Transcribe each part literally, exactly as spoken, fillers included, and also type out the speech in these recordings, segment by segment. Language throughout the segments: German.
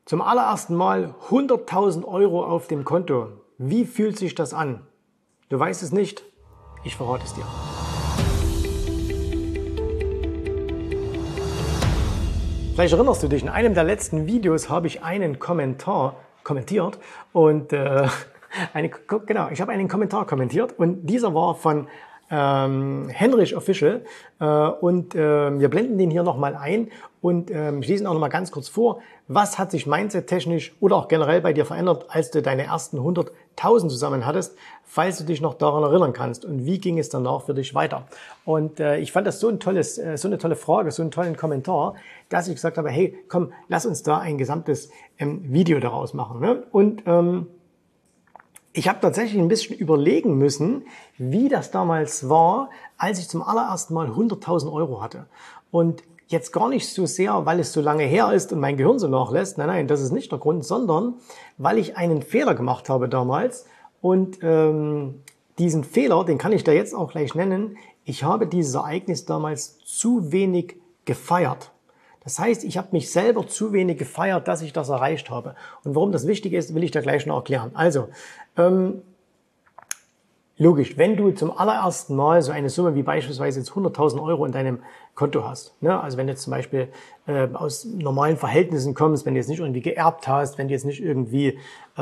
Zum allerersten Mal hunderttausend Euro auf dem Konto. Wie fühlt sich das an? Du weißt es nicht? Ich verrate es dir. Vielleicht erinnerst du dich, in einem der letzten Videos habe ich einen Kommentar kommentiert und äh, eine, genau, ich habe einen Kommentar kommentiert und dieser war von ähm, Henrich Official äh, und äh, wir blenden den hier nochmal ein und äh, ich lese ihn auch nochmal ganz kurz vor. Was hat sich mindset-technisch oder auch generell bei dir verändert, als du deine ersten hunderttausend zusammen hattest, falls du dich noch daran erinnern kannst und wie ging es danach für dich weiter? Und äh, ich fand das so ein tolles, äh, so eine tolle Frage, so einen tollen Kommentar, dass ich gesagt habe, hey, komm, lass uns da ein gesamtes ähm, Video daraus machen. Ne? Und ähm, ich habe tatsächlich ein bisschen überlegen müssen, wie das damals war, als ich zum allerersten Mal hunderttausend Euro hatte. Und jetzt gar nicht so sehr, weil es so lange her ist und mein Gehirn so nachlässt. Nein, nein, das ist nicht der Grund, sondern weil ich einen Fehler gemacht habe damals. Und ähm, diesen Fehler, den kann ich da jetzt auch gleich nennen. Ich habe dieses Ereignis damals zu wenig gefeiert. Das heißt, ich habe mich selber zu wenig gefeiert, dass ich das erreicht habe. Und warum das wichtig ist, will ich dir gleich noch erklären. Also, ähm, logisch, wenn du zum allerersten Mal so eine Summe wie beispielsweise jetzt hunderttausend Euro in deinem Konto hast, ne? Also wenn du jetzt zum Beispiel äh, aus normalen Verhältnissen kommst, wenn du jetzt nicht irgendwie geerbt hast, wenn du jetzt nicht irgendwie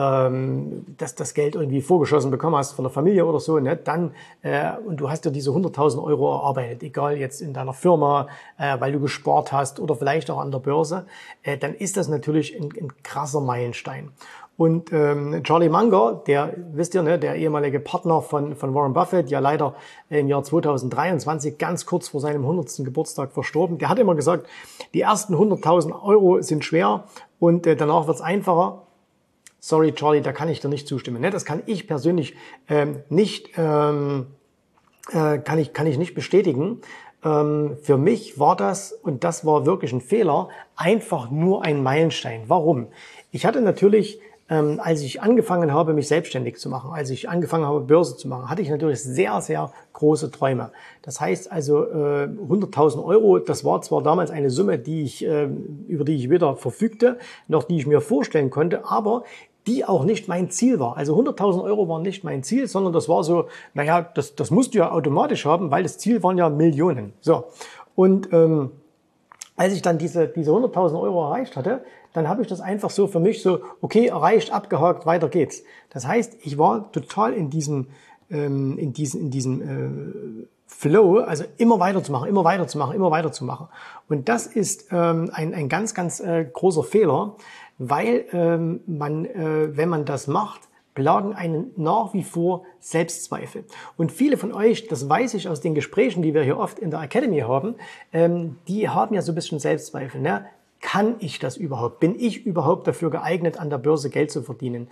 ähm, das, das Geld irgendwie vorgeschossen bekommen hast von der Familie oder so, ne? Dann äh, und du hast dir diese hunderttausend Euro erarbeitet, egal jetzt in deiner Firma, äh, weil du gespart hast oder vielleicht auch an der Börse, äh, dann ist das natürlich ein, ein krasser Meilenstein. Und ähm, Charlie Munger, der, wisst ihr, ne, der ehemalige Partner von, von Warren Buffett, ja leider im Jahr zweitausenddreiundzwanzig, ganz kurz vor seinem hundertsten Geburtstag verstorben, der hat immer gesagt, die ersten hunderttausend Euro sind schwer und äh, danach wird's einfacher. Sorry, Charlie, da kann ich dir nicht zustimmen. Ne? Das kann ich persönlich ähm, nicht, ähm, äh, kann ich, kann ich nicht bestätigen. Ähm, für mich war das, und das war wirklich ein Fehler, einfach nur ein Meilenstein. Warum? Ich hatte natürlich Ähm, als ich angefangen habe, mich selbstständig zu machen, als ich angefangen habe, Börse zu machen, hatte ich natürlich sehr, sehr große Träume. Das heißt also, äh, hunderttausend Euro, das war zwar damals eine Summe, die ich, äh, über die ich weder verfügte, noch die ich mir vorstellen konnte, aber die auch nicht mein Ziel war. Also hunderttausend Euro waren nicht mein Ziel, sondern das war so, naja, das, das musst du ja automatisch haben, weil das Ziel waren ja Millionen. So. Und ähm, als ich dann diese, diese hunderttausend Euro erreicht hatte, dann habe ich das einfach so für mich so, okay, erreicht, abgehakt, weiter geht's. Das heißt, ich war total in diesem, ähm, in diesem, in diesem äh, Flow, also immer weiterzumachen, immer weiterzumachen, immer weiterzumachen. Und das ist ähm, ein, ein ganz, ganz äh, großer Fehler, weil ähm, man, äh, wenn man das macht, plagen einen nach wie vor Selbstzweifel. Und viele von euch, das weiß ich aus den Gesprächen, die wir hier oft in der Academy haben, ähm, die haben ja so ein bisschen Selbstzweifel. Ne? Kann ich das überhaupt? Bin ich überhaupt dafür geeignet, an der Börse Geld zu verdienen?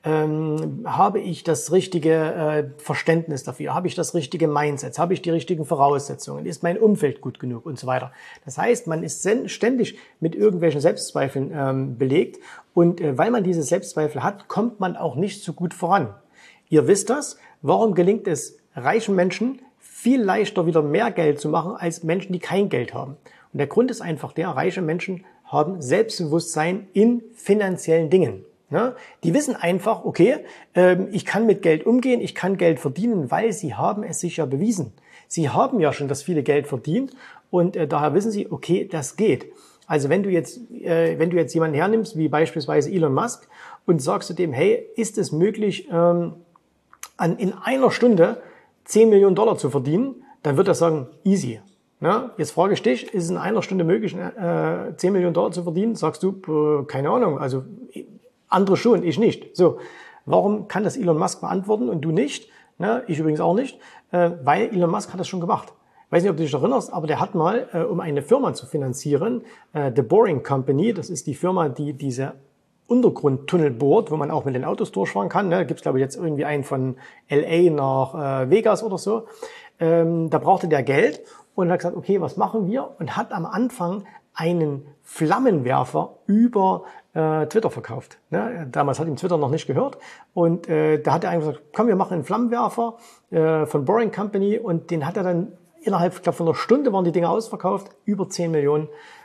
Ähm, habe ich das richtige äh, Verständnis dafür? Habe ich das richtige Mindset? Habe ich die richtigen Voraussetzungen? Ist mein Umfeld gut genug? Und so weiter. Das heißt, man ist ständig mit irgendwelchen Selbstzweifeln ähm, belegt. Und äh, weil man diese Selbstzweifel hat, kommt man auch nicht so gut voran. Ihr wisst das. Warum gelingt es reichen Menschen viel leichter wieder mehr Geld zu machen als Menschen, die kein Geld haben? Und der Grund ist einfach der, reiche Menschen haben Selbstbewusstsein in finanziellen Dingen. Ne? Die wissen einfach, okay, ähm, ich kann mit Geld umgehen, ich kann Geld verdienen, weil sie haben es sich ja bewiesen. Sie haben ja schon das viele Geld verdient und äh, daher wissen sie, okay, das geht. Also wenn du jetzt, äh, wenn du jetzt jemanden hernimmst, wie beispielsweise Elon Musk, und sagst du dem, hey, ist es möglich, ähm, an, in einer Stunde zehn Millionen Dollar zu verdienen, dann wird er sagen, easy. Ja, jetzt frage ich dich, ist es in einer Stunde möglich, äh, zehn Millionen Dollar zu verdienen? Sagst du, äh, keine Ahnung, also andere schon, ich nicht. So, warum kann das Elon Musk beantworten und du nicht? Ne, ich übrigens auch nicht, äh, weil Elon Musk hat das schon gemacht. Ich weiß nicht, ob du dich erinnerst, aber der hat mal, äh, um eine Firma zu finanzieren, äh, The Boring Company, das ist die Firma, die diese Untergrundtunnel bohrt, wo man auch mit den Autos durchfahren kann. Ne? Da gibt's, glaube ich, jetzt irgendwie einen von L A nach äh, Vegas oder so. Ähm, da brauchte der Geld und hat gesagt, okay, was machen wir? Und hat am Anfang einen Flammenwerfer über äh, Twitter verkauft. Ne? Damals hat ihm Twitter noch nicht gehört. Und äh, da hat er einfach gesagt, komm, wir machen einen Flammenwerfer äh, von Boring Company. Und den hat er dann innerhalb, ich glaube, von einer Stunde waren die Dinger ausverkauft, über zehn Millionen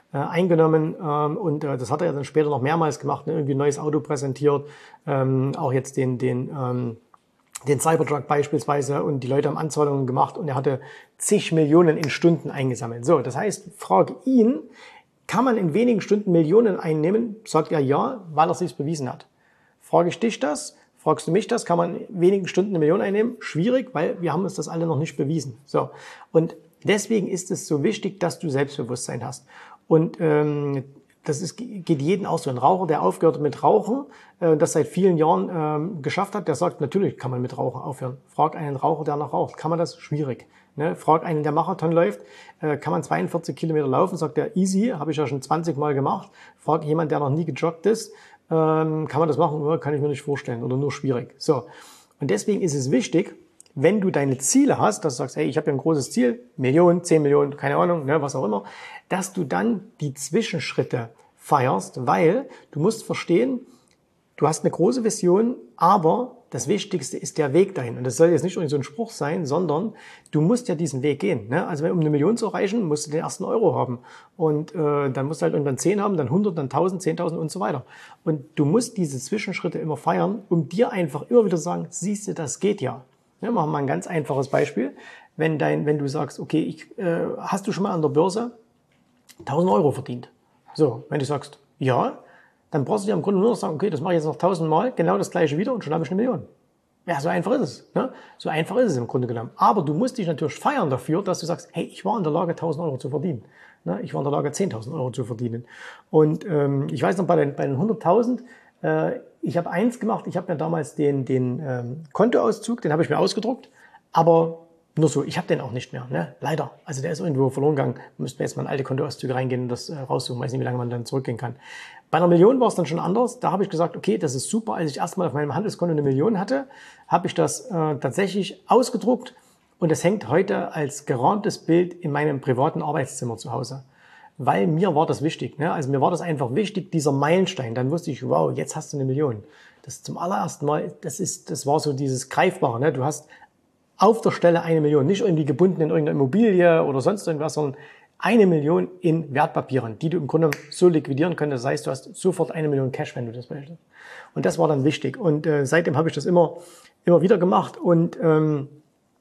äh, eingenommen ähm, und äh, das hat er ja dann später noch mehrmals gemacht, ne? Irgendwie ein neues Auto präsentiert, ähm, auch jetzt den, den, ähm, den Cybertruck beispielsweise und die Leute haben Anzahlungen gemacht und er hatte zig Millionen in Stunden eingesammelt. So, das heißt, frag ihn, kann man in wenigen Stunden Millionen einnehmen? Sagt er ja, weil er sich's bewiesen hat. Frage ich dich das? Fragst du mich das? Kann man in wenigen Stunden eine Million einnehmen? Schwierig, weil wir haben uns das alle noch nicht bewiesen. So. Und deswegen ist es so wichtig, dass du Selbstbewusstsein hast. Und ähm, das ist, geht jeden auch so. Ein Raucher, der aufgehört hat mit Rauchen, äh, das seit vielen Jahren ähm, geschafft hat, der sagt, natürlich kann man mit Rauchen aufhören. Frag einen Raucher, der noch raucht. Kann man das? Schwierig. Ne? Frag einen, der Marathon läuft, äh, kann man zweiundvierzig Kilometer laufen? Sagt der, easy, habe ich ja schon zwanzig Mal gemacht. Frag jemand, der noch nie gejoggt ist, ähm, kann man das machen? Ja, kann ich mir nicht vorstellen oder nur schwierig. So. Und deswegen ist es wichtig, wenn du deine Ziele hast, dass du sagst, hey, ich habe ja ein großes Ziel, Millionen, zehn Millionen, keine Ahnung, ne, was auch immer, dass du dann die Zwischenschritte feierst, weil du musst verstehen, du hast eine große Vision, aber das Wichtigste ist der Weg dahin. Und das soll jetzt nicht irgendwie so ein Spruch sein, sondern du musst ja diesen Weg gehen. Ne? Also um eine Million zu erreichen, musst du den ersten Euro haben. Und äh, dann musst du halt irgendwann zehn haben, dann hundert, dann tausend, zehntausend und so weiter. Und du musst diese Zwischenschritte immer feiern, um dir einfach immer wieder zu sagen, siehst du, das geht ja. Ja, machen wir mal ein ganz einfaches Beispiel. Wenn dein, wenn du sagst, okay, ich, äh, hast du schon mal an der Börse tausend Euro verdient? So, wenn du sagst, ja, dann brauchst du dir im Grunde nur noch sagen, okay, das mache ich jetzt noch tausend Mal, genau das gleiche wieder und schon habe ich eine Million. Ja, so einfach ist es. Ne? So einfach ist es im Grunde genommen. Aber du musst dich natürlich feiern dafür, dass du sagst, hey, ich war in der Lage, tausend Euro zu verdienen. Ne? Ich war in der Lage, zehntausend Euro zu verdienen. Und ähm, ich weiß noch, bei den, bei den hunderttausend, äh, ich habe eins gemacht, ich habe mir damals den, den ähm, Kontoauszug, den habe ich mir ausgedruckt, aber nur so, ich habe den auch nicht mehr, ne? Leider. Also der ist irgendwo verloren gegangen. Müssten wir jetzt mal in alte Kontoauszüge reingehen und das äh, raussuchen. Weiß nicht, wie lange man dann zurückgehen kann. Bei einer Million war es dann schon anders. Da habe ich gesagt, okay, das ist super. Als ich erstmal auf meinem Handelskonto eine Million hatte, habe ich das äh, tatsächlich ausgedruckt und es hängt heute als gerahmtes Bild in meinem privaten Arbeitszimmer zu Hause. Weil mir war das wichtig. Ne? Also mir war das einfach wichtig, dieser Meilenstein. Dann wusste ich, wow, jetzt hast du eine Million. Das zum allerersten Mal, das ist, das war so dieses Greifbare. Ne? Du hast auf der Stelle eine Million, nicht irgendwie gebunden in irgendeine Immobilie oder sonst irgendwas, sondern eine Million in Wertpapieren, die du im Grunde so liquidieren könntest. Das heißt, du hast sofort eine Million Cash, wenn du das möchtest. Und das war dann wichtig. Und äh, seitdem habe ich das immer, immer wieder gemacht. Und ähm,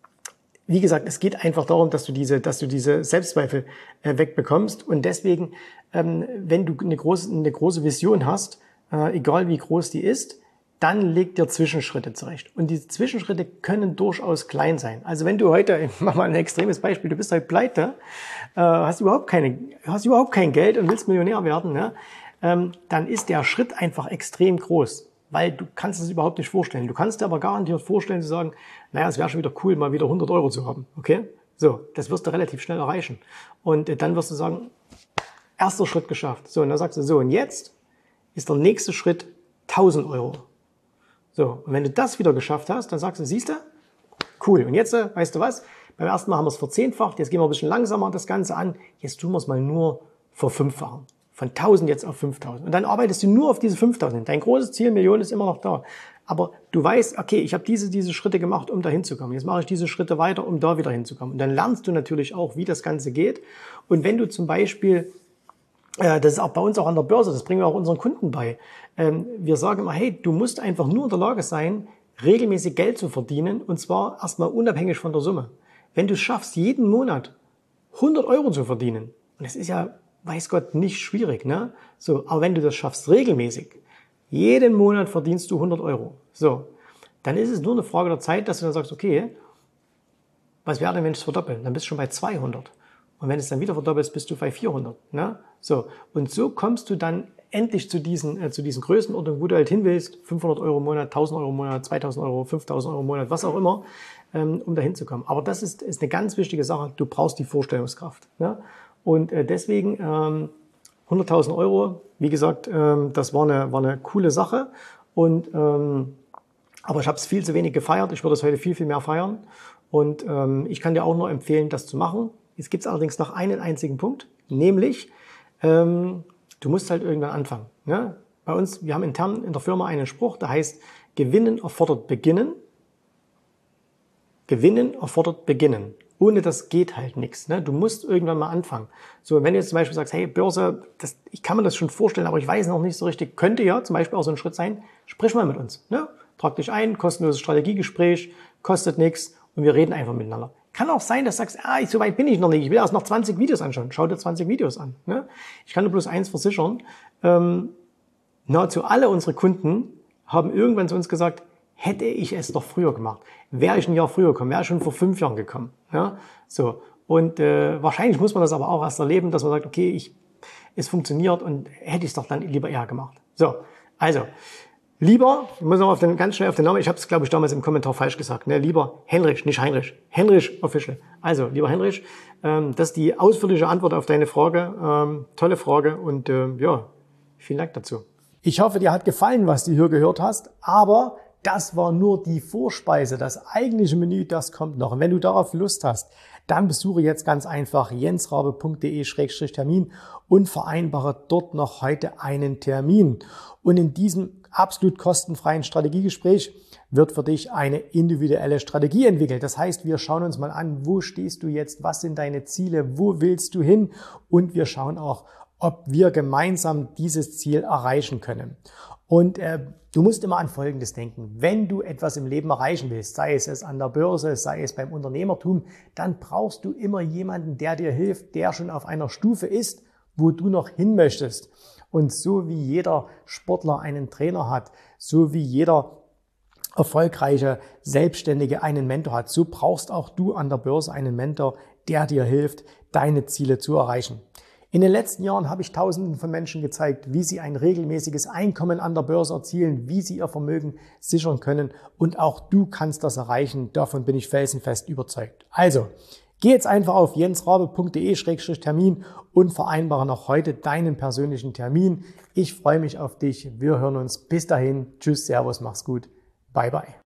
wie gesagt, es geht einfach darum, dass du diese, dass du diese Selbstzweifel äh, wegbekommst. Und deswegen, ähm, wenn du eine große, eine große Vision hast, äh, egal wie groß die ist, dann leg dir Zwischenschritte zurecht. Und diese Zwischenschritte können durchaus klein sein. Also wenn du heute, ich mach mal ein extremes Beispiel, du bist halt pleite, äh, hast überhaupt keine, hast überhaupt kein Geld und willst Millionär werden, ne? ähm, dann ist der Schritt einfach extrem groß, weil du kannst es überhaupt nicht vorstellen. Du kannst dir aber garantiert vorstellen zu sagen, naja, es wäre schon wieder cool, mal wieder hundert Euro zu haben, okay? So, das wirst du relativ schnell erreichen. Und äh, dann wirst du sagen, erster Schritt geschafft. So, und dann sagst du so, und jetzt ist der nächste Schritt tausend Euro. So, und wenn du das wieder geschafft hast, dann sagst du, siehst du, cool. Und jetzt, weißt du was, beim ersten Mal haben wir es verzehnfacht, jetzt gehen wir ein bisschen langsamer das Ganze an, jetzt tun wir es mal nur verfünffachen. Von tausend jetzt auf fünftausend. Und dann arbeitest du nur auf diese fünftausend. Dein großes Ziel, Millionen, ist immer noch da. Aber du weißt, okay, ich habe diese, diese Schritte gemacht, um da hinzukommen. Jetzt mache ich diese Schritte weiter, um da wieder hinzukommen. Und dann lernst du natürlich auch, wie das Ganze geht. Und wenn du zum Beispiel, äh, das ist auch bei uns auch an der Börse, das bringen wir auch unseren Kunden bei, ähm, wir sagen immer, hey, du musst einfach nur in der Lage sein, regelmäßig Geld zu verdienen, und zwar erstmal unabhängig von der Summe. Wenn du es schaffst, jeden Monat hundert Euro zu verdienen, und das ist ja, weiß Gott, nicht schwierig, ne? So, aber wenn du das schaffst, regelmäßig, jeden Monat verdienst du hundert Euro. So, dann ist es nur eine Frage der Zeit, dass du dann sagst, okay, was wäre denn, wenn ich es verdoppeln? Dann bist du schon bei zweihundert. Und wenn du es dann wieder verdoppelst, bist du bei vierhundert, ne? So, und so kommst du dann endlich zu diesen, äh, zu diesen Größenordnungen, wo du halt hin willst, fünfhundert Euro im Monat, tausend Euro im Monat, zweitausend Euro, fünftausend Euro im Monat, was auch immer, ähm, um da hinzukommen. Aber das ist, ist eine ganz wichtige Sache. Du brauchst die Vorstellungskraft, ne? Und äh, deswegen ähm, hunderttausend Euro, wie gesagt, ähm, das war eine, war eine coole Sache. Und ähm, aber ich habe es viel zu wenig gefeiert. Ich würde es heute viel, viel mehr feiern. Und ähm, ich kann dir auch nur empfehlen, das zu machen. Jetzt gibt es allerdings noch einen einzigen Punkt, nämlich ähm, du musst halt irgendwann anfangen. Ne? Bei uns, wir haben intern in der Firma einen Spruch, der heißt, Gewinnen erfordert Beginnen. Gewinnen erfordert Beginnen. ohne das geht halt nichts. Ne? Du musst irgendwann mal anfangen. So, wenn du jetzt zum Beispiel sagst, hey, Börse, das, ich kann mir das schon vorstellen, aber ich weiß noch nicht so richtig, könnte ja zum Beispiel auch so ein Schritt sein, sprich mal mit uns. Ne? Trag dich ein, kostenloses Strategiegespräch, kostet nichts und wir reden einfach miteinander. Kann auch sein, dass du sagst, ah, so weit bin ich noch nicht, ich will erst noch zwanzig Videos anschauen. Schau dir zwanzig Videos an. Ne? Ich kann dir bloß eins versichern, ähm, nahezu alle unsere Kunden haben irgendwann zu uns gesagt, hätte ich es doch früher gemacht. Wäre ich ein Jahr früher gekommen, wäre ich schon vor fünf Jahren gekommen. Ja? So. Und äh, wahrscheinlich muss man das aber auch erst erleben, dass man sagt, okay, ich, es funktioniert und hätte ich es doch dann lieber eher gemacht. So, also, lieber, ich muss noch auf den, ganz schnell auf den Namen, ich habe es, glaube ich, damals im Kommentar falsch gesagt, ne? Lieber Henrich, nicht Heinrich. Henrich Official. Also, lieber Henrich, ähm, das ist die ausführliche Antwort auf deine Frage. Ähm, tolle Frage und äh, ja, vielen Dank dazu. Ich hoffe, dir hat gefallen, was du hier gehört hast, aber das war nur die Vorspeise. Das eigentliche Menü, das kommt noch. Und wenn du darauf Lust hast, dann besuche jetzt ganz einfach jensrabe punkt de Schrägstrich Termin und vereinbare dort noch heute einen Termin. Und in diesem absolut kostenfreien Strategiegespräch wird für dich eine individuelle Strategie entwickelt. Das heißt, wir schauen uns mal an, wo stehst du jetzt, was sind deine Ziele, wo willst du hin? Und wir schauen auch, ob wir gemeinsam dieses Ziel erreichen können. Und äh, du musst immer an Folgendes denken. Wenn du etwas im Leben erreichen willst, sei es es an der Börse, sei es beim Unternehmertum, dann brauchst du immer jemanden, der dir hilft, der schon auf einer Stufe ist, wo du noch hin möchtest. Und so wie jeder Sportler einen Trainer hat, so wie jeder erfolgreiche Selbstständige einen Mentor hat, so brauchst auch du an der Börse einen Mentor, der dir hilft, deine Ziele zu erreichen. In den letzten Jahren habe ich Tausenden von Menschen gezeigt, wie sie ein regelmäßiges Einkommen an der Börse erzielen, wie sie ihr Vermögen sichern können und auch du kannst das erreichen. Davon bin ich felsenfest überzeugt. Also, geh jetzt einfach auf jensrabe punkt de Schrägstrich Termin und vereinbare noch heute deinen persönlichen Termin. Ich freue mich auf dich. Wir hören uns. Bis dahin. Tschüss, Servus, mach's gut. Bye, bye.